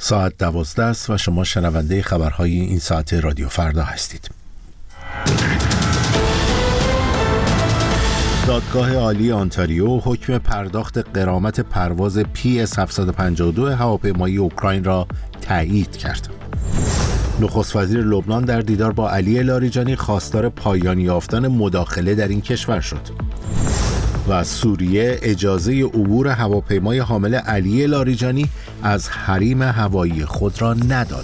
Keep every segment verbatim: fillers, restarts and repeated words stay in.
ساعت دوازده است و شما شنونده خبرهای این ساعت رادیو فردا هستید. دادگاه عالی آنتاریو حکم پرداخت غرامت پرواز پی اس هفتصد و پنجاه و دو هواپیمایی اوکراین را تایید کرد. نخست وزیر لبنان در دیدار با علی لاریجانی خواستار پایان یافتن مداخله در این کشور شد. و سوریه اجازه عبور هواپیمای حامل علی لاریجانی از حریم هوایی خود را نداد.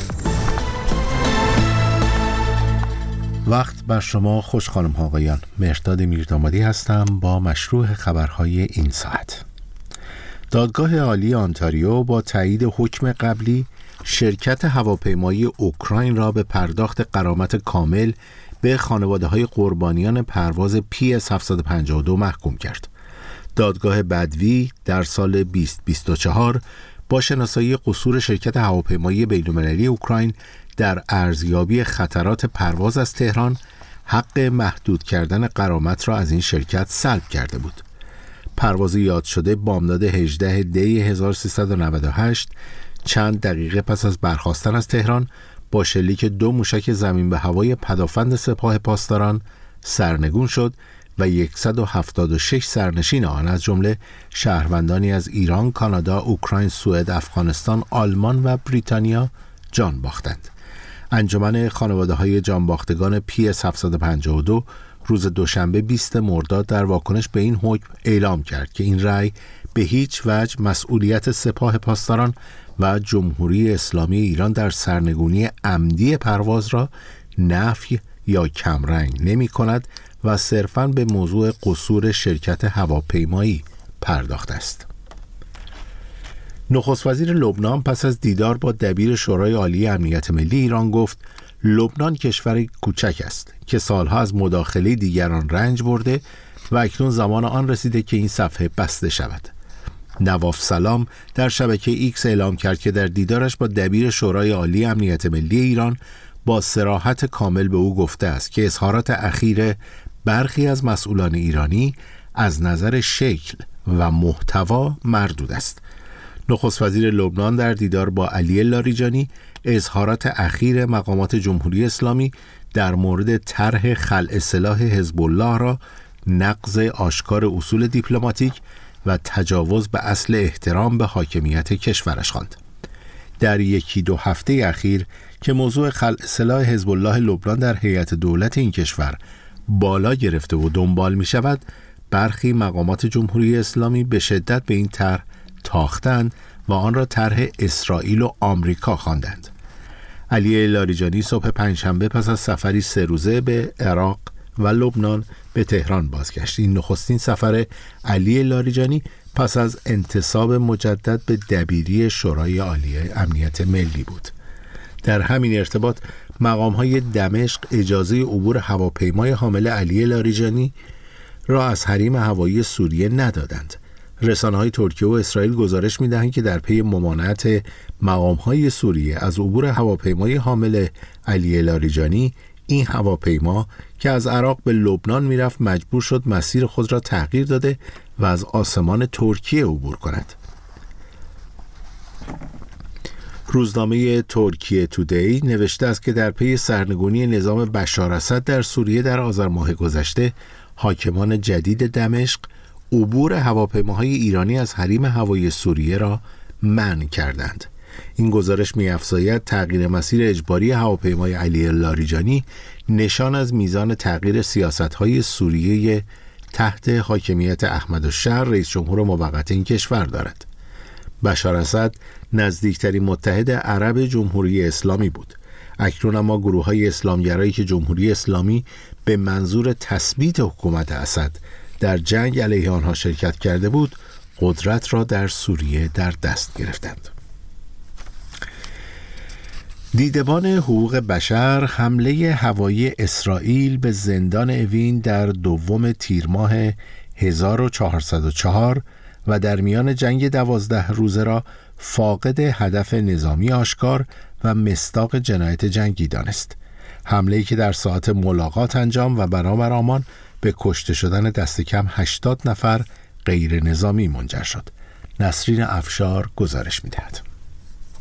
وقت بر شما خوش خانم ها آقایان. مهرداد میردامادی هستم با مشروع خبرهای این ساعت. دادگاه عالی آنتاریو با تایید حکم قبلی شرکت هواپیمایی اوکراین را به پرداخت غرامت کامل به خانواده‌های قربانیان پرواز پی اس هفتصد و پنجاه و دو محکوم کرد. دادگاه بدوی در سال بیست بیست و چهار با شناسایی قصور شرکت هواپیمایی بین‌المللی اوکراین در ارزیابی خطرات پرواز از تهران حق محدود کردن غرامت را از این شرکت سلب کرده بود. پرواز یاد شده بامداد هجدهم دی هزار و سیصد و نود و هشت چند دقیقه پس از برخاستن از تهران با شلیک دو موشک زمین به هوای پدافند سپاه پاسداران سرنگون شد و صد و هفتاد و شش سرنشین آن از جمله شهروندانی از ایران، کانادا، اوکراین، سوئد، افغانستان، آلمان و بریتانیا جان باختند. انجمن خانواده‌های جانباختگان پی اس هفتصد و پنجاه و دو روز دوشنبه بیست مرداد در واکنش به این حکم اعلام کرد که این رأی به هیچ وجه مسئولیت سپاه پاسداران و جمهوری اسلامی ایران در سرنگونی عمدی پرواز را نفی یا کمرنگ نمی کند و صرفاً به موضوع قصور شرکت هواپیمایی پرداخته است. نخست وزیر لبنان پس از دیدار با دبیر شورای عالی امنیت ملی ایران گفت لبنان کشوری کوچک است که سالها از مداخله دیگران رنج برده و اکنون زمان آن رسیده که این صفحه بسته شود. نواف سلام در شبکه ایکس اعلام کرد که در دیدارش با دبیر شورای عالی امنیت ملی ایران با صراحت کامل به او گفته است که اظهارات اخیر برخی از مسئولان ایرانی از نظر شکل و محتوا مردود است. نخست وزیر لبنان در دیدار با علی لاریجانی اظهارات اخیر مقامات جمهوری اسلامی در مورد طرح خلع سلاح حزب الله را نقض آشکار اصول دیپلماتیک و تجاوز به اصل احترام به حاکمیت کشورش خواند. در یکی دو هفته اخیر که موضوع خلع سلاح حزب الله لبنان در هیئت دولت این کشور بالا گرفته و دنبال می شود، برخی مقامات جمهوری اسلامی به شدت به این طرح تاختند و آن را طرح اسرائیل و آمریکا خواندند. علی لاریجانی صبح پنجشنبه پس از سفری سه روزه به عراق و لبنان به تهران بازگشت. این نخستین سفر علی لاریجانی پس از انتصاب مجدد به دبیری شورای عالی امنیت ملی بود. در همین ارتباط مقام‌های دمشق اجازه عبور هواپیمای حامل علی لاریجانی را از حریم هوایی سوریه ندادند. رسانه‌های ترکیه و اسرائیل گزارش می‌دهند که در پی ممانعت مقام‌های سوریه از عبور هواپیمای حامل علی لاریجانی، این هواپیما که از عراق به لبنان میرفت مجبور شد مسیر خود را تغییر داده و از آسمان ترکیه عبور کند. روزنامه ترکیه تودی نوشته است که در پی سرنگونی نظام بشار اسد در سوریه در آذر ماه گذشته، حاکمان جدید دمشق عبور هواپیماهای ایرانی از حریم هوایی سوریه را منع کردند. این گزارش می‌افزاید تغییر مسیر اجباری هواپیمای علی لاریجانی نشان از میزان تغییر سیاست‌های سوریه تحت حاکمیت احمدالشهر رئیس جمهور موقت این کشور دارد. بشار اسد نزدیکترین متحد عرب جمهوری اسلامی بود. اکنون اما گروه‌های اسلامگرایی که جمهوری اسلامی به منظور تثبیت حکومت اسد در جنگ علیه آنها شرکت کرده بود، قدرت را در سوریه در دست گرفتند. دیدبان حقوق بشر حمله هوایی اسرائیل به زندان اوین در دوم تیر ماه هزار و چهارصد و چهار و در میان جنگ دوازده روزه را فاقد هدف نظامی آشکار و مصداق جنایت جنگی دانست. حمله‌ای که در ساعت ملاقات انجام و بنابر آمان به کشته شدن دست کم هشتاد نفر غیر نظامی منجر شد. نسرین افشار گزارش می‌دهد.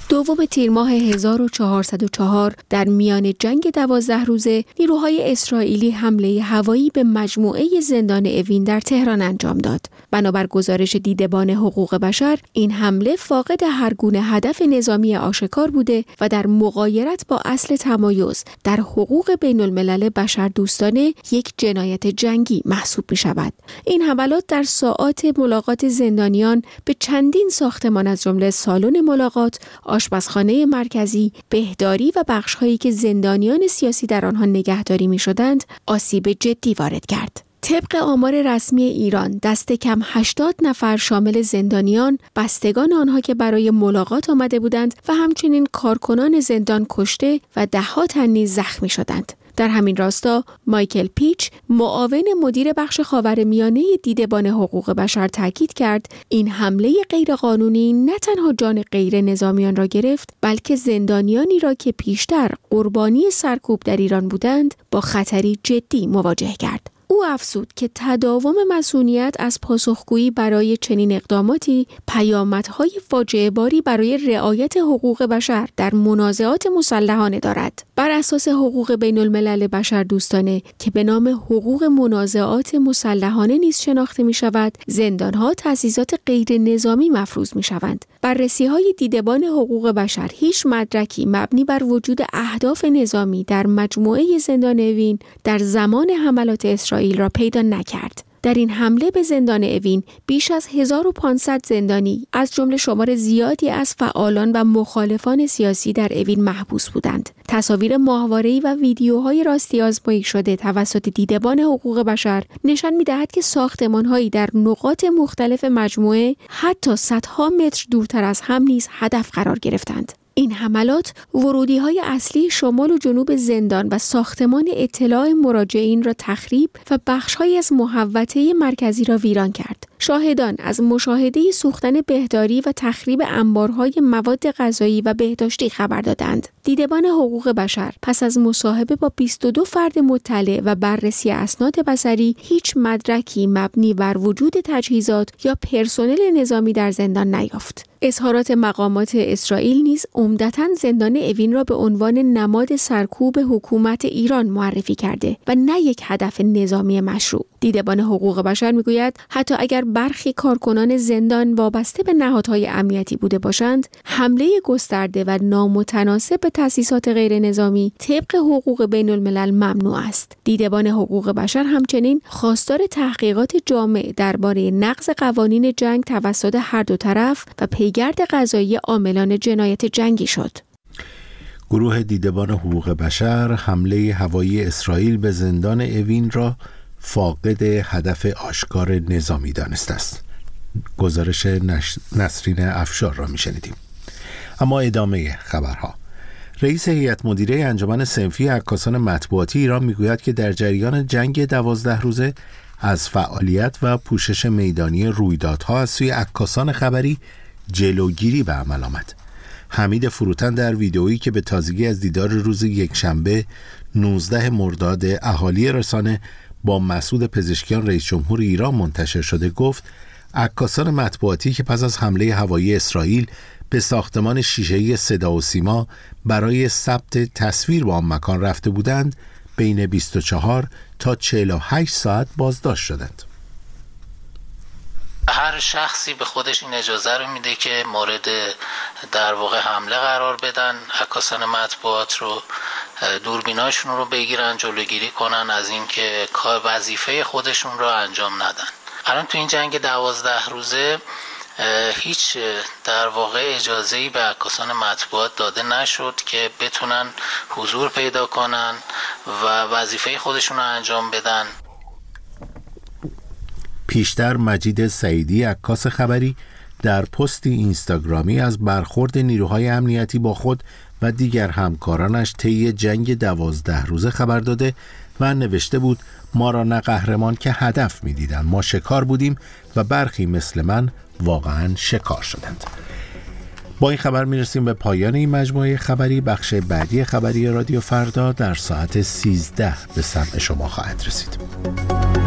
دوم تیر ماه هزار و چهارصد و چهار در میان جنگ دوازده روزه نیروهای اسرائیلی حمله هوایی به مجموعه زندان اوین در تهران انجام داد. بنابر گزارش دیدبان حقوق بشر، این حمله فاقد هر گونه هدف نظامی آشکار بوده و در مغایرت با اصل تمایز در حقوق بین الملل بشردوستانه یک جنایت جنگی محسوب می شود. این حملات در ساعات ملاقات زندانیان به چندین ساختمان از جمله سالن ملاقات، آشپزخانه مرکزی، بهداری و بخش‌هایی که زندانیان سیاسی در آنها نگهداری می‌شدند، آسیب جدی وارد کرد. طبق آمار رسمی ایران، دست کم هشتاد نفر شامل زندانیان، بستگان آنها که برای ملاقات آمده بودند و همچنین کارکنان زندان کشته و ده‌ها تن نیز زخمی شدند. در همین راستا مایکل پیچ، معاون مدیر بخش خاورمیانه دیدبان حقوق بشر تاکید کرد این حمله غیرقانونی نه تنها جان غیر نظامیان را گرفت، بلکه زندانیانی را که پیشتر قربانی سرکوب در ایران بودند با خطری جدی مواجه کرد. او افزود که تداوم مسئولیت از پاسخگویی برای چنین اقداماتی پیامدهای فاجعه باری برای رعایت حقوق بشر در منازعات مسلحانه دارد. بر اساس حقوق بین الملل بشردوستانه که به نام حقوق منازعات مسلحانه نیز شناخته می شود، زندانها تأسیسات غیر نظامی مفروض می شوند. بررسی‌های دیدبان حقوق بشر هیچ مدرکی مبنی بر وجود اهداف نظامی در مجموعه زندان اوین در زمان حملات اسرائیل را پیدا نکرد. در این حمله به زندان اوین بیش از هزار و پانصد زندانی از جمله شمار زیادی از فعالان و مخالفان سیاسی در اوین محبوس بودند. تصاویر ماهواره‌ای و ویدیوهای راستی آزمایی شده توسط دیدبان حقوق بشر نشان می‌دهد که ساختمان‌هایی در نقاط مختلف مجموعه حتی صدها متر دورتر از هم نیز هدف قرار گرفتند. این حملات ورودی‌های اصلی شمال و جنوب زندان و ساختمان اطلاع مراجعین را تخریب و بخش‌هایی از محوطه مرکزی را ویران کرد. شاهدان از مشاهده سوختن بهداری و تخریب انبارهای مواد غذایی و بهداشتی خبر دادند. دیدبان حقوق بشر پس از مصاحبه با بیست و دو فرد مطلع و بررسی اسناد بصری هیچ مدرکی مبنی بر وجود تجهیزات یا پرسنل نظامی در زندان نیافت. اظهارات مقامات اسرائیل نیز عمدتاً زندان اوین را به عنوان نماد سرکوب حکومت ایران معرفی کرده و نه یک هدف نظامی مشروع. دیدبان حقوق بشر میگوید حتی اگر برخی کارکنان زندان وابسته به نهادهای امنیتی بوده باشند، حمله گسترده و نامتناسب به تأسیسات غیر نظامی طبق حقوق بین الملل ممنوع است. دیدبان حقوق بشر همچنین خواستار تحقیقات جامع درباره نقض قوانین جنگ توسط هر دو طرف و پیگرد قضایی عاملان جنایت جنگی شد. گروه دیدبان حقوق بشر حمله هوایی اسرائیل به زندان اوین را فاقد هدف آشکار نظامی دانسته است. گزارش نسرین افشار را میشنیدیم. اما ادامه خبرها. رئیس هیئت مدیره انجمن صنفی عکاسان مطبوعاتی ایران میگوید که در جریان جنگ دوازده روزه از فعالیت و پوشش میدانی رویدادها از سوی عکاسان خبری جلوگیری به عمل آمد. حمید فروتن در ویدئویی که به تازگی از دیدار روز یکشنبه نوزده مرداد اهالی رسانه با مسعود پزشکیان رئیس جمهور ایران منتشر شده گفت عکاسان مطبوعاتی که پس از حمله هوایی اسرائیل به ساختمان شیشه‌ای صدا و سیما برای ثبت تصویر به آن مکان رفته بودند بین بیست و چهار تا چهل و هشت ساعت بازداشت شدند. هر شخصی به خودش این اجازه رو میده که مورد در واقع حمله قرار بدن، عکاسان مطبوعات رو دوربیناشون رو بگیرن، جلوگیری کنن از این که کار وظیفه خودشون رو انجام ندن. الان تو این جنگ دوازده روزه هیچ در واقع اجازه‌ای به عکاسان مطبوعات داده نشد که بتونن حضور پیدا کنن و وظیفه خودشون رو انجام بدن. پیشتر مجید سعیدی عکاس خبری در پستی اینستاگرامی از برخورد نیروهای امنیتی با خود و دیگر همکارانش طی جنگ دوازده روزه خبر داده و نوشته بود ما را نه قهرمان که هدف می دیدن، ما شکار بودیم و برخی مثل من واقعا شکار شدند. با این خبر می رسیم به پایان این مجموعه خبری. بخش بعدی خبری رادیو فردا در ساعت سیزده به سمع شما خواهد رسید.